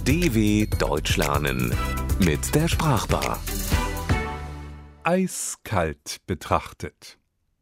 DW Deutsch lernen mit der Sprachbar. Eiskalt betrachtet.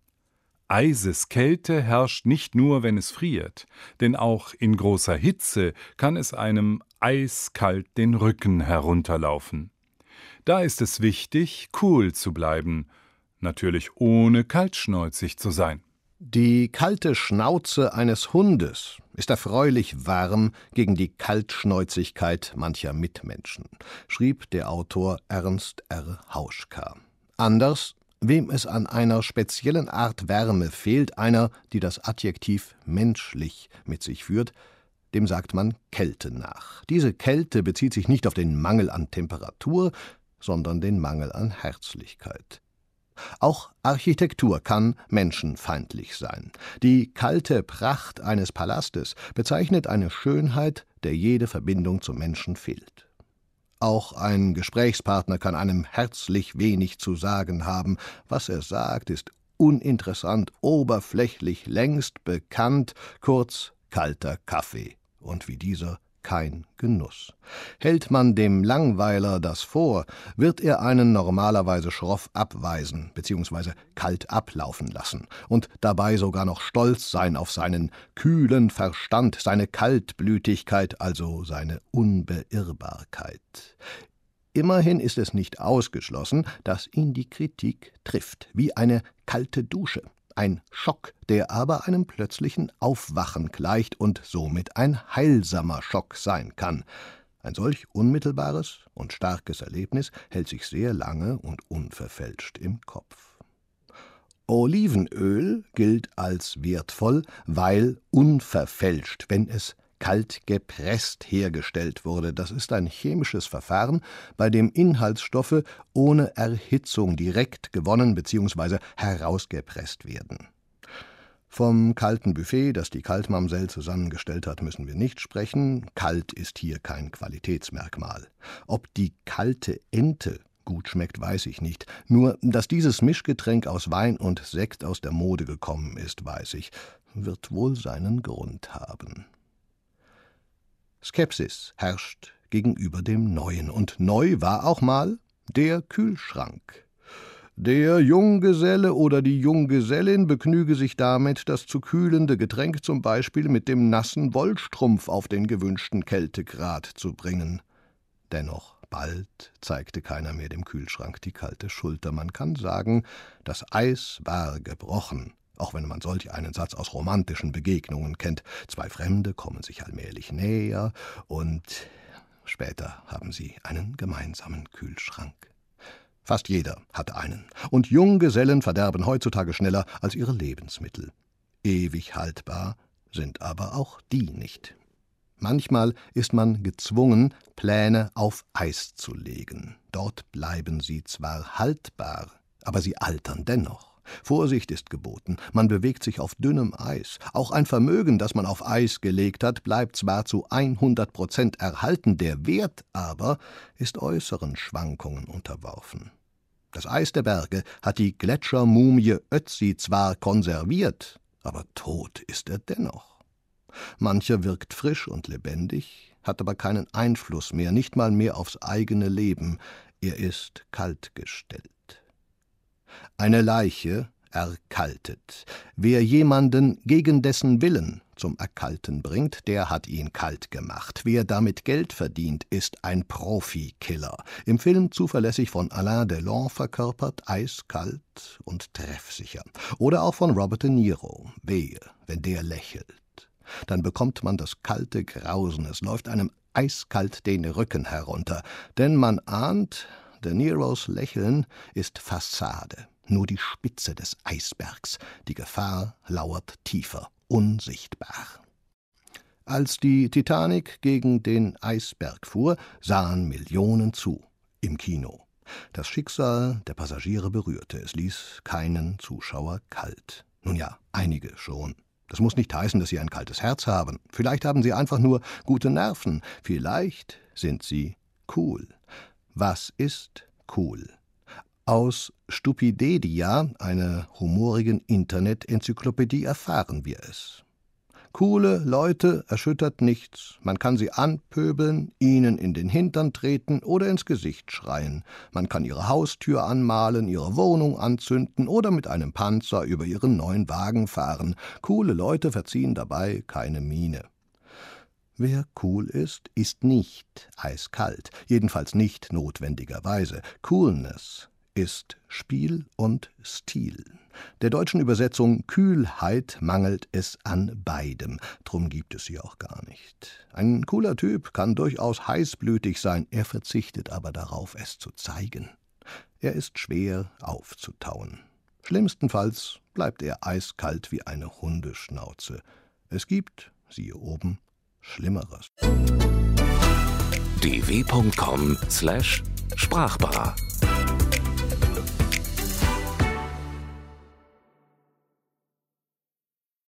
Eiseskälte herrscht nicht nur, wenn es friert, denn auch in großer Hitze kann es einem eiskalt den Rücken herunterlaufen. Da ist es wichtig, cool zu bleiben, natürlich ohne kaltschnäuzig zu sein. Die kalte Schnauze eines Hundes ist erfreulich warm gegen die Kaltschnäuzigkeit mancher Mitmenschen, schrieb der Autor Ernst R. Hauschka. Anders, wem es an einer speziellen Art Wärme fehlt, einer, die das Adjektiv menschlich mit sich führt, dem sagt man Kälte nach. Diese Kälte bezieht sich nicht auf den Mangel an Temperatur, sondern den Mangel an Herzlichkeit. Auch Architektur kann menschenfeindlich sein. Die kalte Pracht eines Palastes bezeichnet eine Schönheit, der jede Verbindung zum Menschen fehlt. Auch ein Gesprächspartner kann einem herzlich wenig zu sagen haben. Was er sagt, ist uninteressant, oberflächlich, längst bekannt, kurz kalter Kaffee. Und wie dieser kein Genuss. Hält man dem Langweiler das vor, wird er einen normalerweise schroff abweisen bzw. kalt ablaufen lassen und dabei sogar noch stolz sein auf seinen kühlen Verstand, seine Kaltblütigkeit, also seine Unbeirrbarkeit. Immerhin ist es nicht ausgeschlossen, dass ihn die Kritik trifft, wie eine kalte Dusche. Ein Schock, der aber einem plötzlichen Aufwachen gleicht und somit ein heilsamer Schock sein kann. Ein solch unmittelbares und starkes Erlebnis hält sich sehr lange und unverfälscht im Kopf. Olivenöl gilt als wertvoll, weil unverfälscht, wenn es kalt gepresst hergestellt wurde. Das ist ein chemisches Verfahren, bei dem Inhaltsstoffe ohne Erhitzung direkt gewonnen bzw. herausgepresst werden. Vom kalten Buffet, das die Kaltmamsell zusammengestellt hat, müssen wir nicht sprechen. Kalt ist hier kein Qualitätsmerkmal. Ob die kalte Ente gut schmeckt, weiß ich nicht. Nur, dass dieses Mischgetränk aus Wein und Sekt aus der Mode gekommen ist, weiß ich. Wird wohl seinen Grund haben. Skepsis herrscht gegenüber dem Neuen, und neu war auch mal der Kühlschrank. Der Junggeselle oder die Junggesellin begnüge sich damit, das zu kühlende Getränk zum Beispiel mit dem nassen Wollstrumpf auf den gewünschten Kältegrad zu bringen. Dennoch bald zeigte keiner mehr dem Kühlschrank die kalte Schulter. Man kann sagen, das Eis war gebrochen. Auch wenn man solch einen Satz aus romantischen Begegnungen kennt. Zwei Fremde kommen sich allmählich näher und später haben sie einen gemeinsamen Kühlschrank. Fast jeder hat einen. Und Junggesellen verderben heutzutage schneller als ihre Lebensmittel. Ewig haltbar sind aber auch die nicht. Manchmal ist man gezwungen, Pläne auf Eis zu legen. Dort bleiben sie zwar haltbar, aber sie altern dennoch. Vorsicht ist geboten, man bewegt sich auf dünnem Eis. Auch ein Vermögen, das man auf Eis gelegt hat, bleibt zwar zu 100% erhalten, der Wert aber ist äußeren Schwankungen unterworfen. Das Eis der Berge hat die Gletschermumie Ötzi zwar konserviert, aber tot ist er dennoch. Mancher wirkt frisch und lebendig, hat aber keinen Einfluss mehr, nicht mal mehr aufs eigene Leben. Er ist kaltgestellt. Eine Leiche erkaltet. Wer jemanden gegen dessen Willen zum Erkalten bringt, der hat ihn kalt gemacht. Wer damit Geld verdient, ist ein Profikiller. Im Film zuverlässig von Alain Delon verkörpert, eiskalt und treffsicher. Oder auch von Robert De Niro. Wehe, wenn der lächelt. Dann bekommt man das kalte Grausen. Es läuft einem eiskalt den Rücken herunter. Denn man ahnt, De Niros Lächeln ist Fassade, nur die Spitze des Eisbergs. Die Gefahr lauert tiefer, unsichtbar. Als die Titanic gegen den Eisberg fuhr, sahen Millionen zu, im Kino. Das Schicksal der Passagiere berührte, es ließ keinen Zuschauer kalt. Nun ja, einige schon. Das muss nicht heißen, dass sie ein kaltes Herz haben. Vielleicht haben sie einfach nur gute Nerven. Vielleicht sind sie cool. Was ist cool? Aus Stupidedia, einer humorigen Internet-Enzyklopädie, erfahren wir es. Coole Leute erschüttert nichts. Man kann sie anpöbeln, ihnen in den Hintern treten oder ins Gesicht schreien. Man kann ihre Haustür anmalen, ihre Wohnung anzünden oder mit einem Panzer über ihren neuen Wagen fahren. Coole Leute verziehen dabei keine Miene. Wer cool ist, ist nicht eiskalt, jedenfalls nicht notwendigerweise. Coolness ist Spiel und Stil. Der deutschen Übersetzung Kühlheit mangelt es an beidem, drum gibt es sie auch gar nicht. Ein cooler Typ kann durchaus heißblütig sein, er verzichtet aber darauf, es zu zeigen. Er ist schwer aufzutauen. Schlimmstenfalls bleibt er eiskalt wie eine Hundeschnauze. Es gibt, siehe oben, Schlimmeres. dw.com/Sprachbar